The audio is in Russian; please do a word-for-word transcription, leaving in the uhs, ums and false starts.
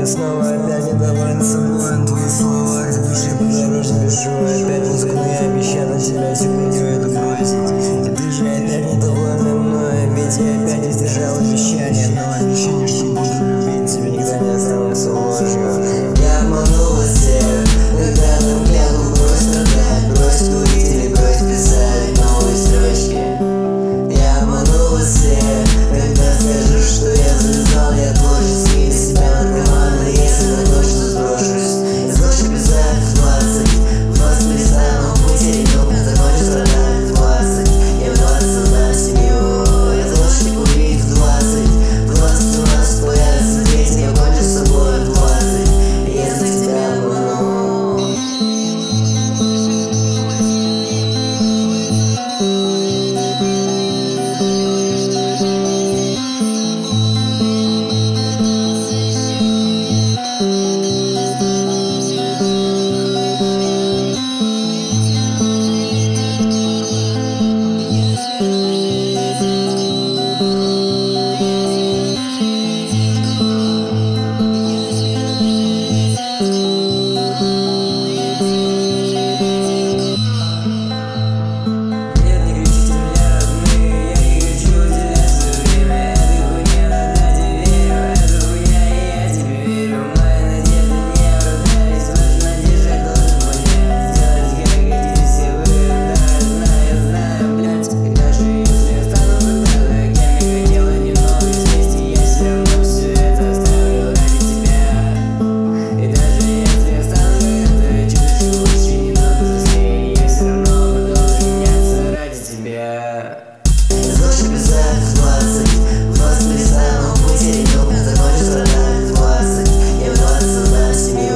я снова опять недоволен собой. Твои слова к душе подорожник пишу. Опять рискну, я обещал на тебя сегодня это бросить. И ты же опять недовольна мной, ведь я опять не сдержал обещания. Но обещание, что буду любить тебя, никогда не останутся ложью. Я обманула всех, когда нам гляну, брось страдать, брось курить или брось писать новые строчки. Я обманула всех, когда скажешь, что я завязал, я творческий, для себя наркомана, если захочешь, то сброшусь. Я сброшу писать в двадцать, в двадцать перестану пути, долго закончу страдать в двадцать. Я в двадцать создам семью, я захочу курить в двадцать, в двадцать у нас появятся дети, я кончу с собой в двадцать, если тебя обману. Сброшу писать в двадцать, в двадцать перестану пути, долго закончу страдать в двадцать. Я в двадцать создам семью.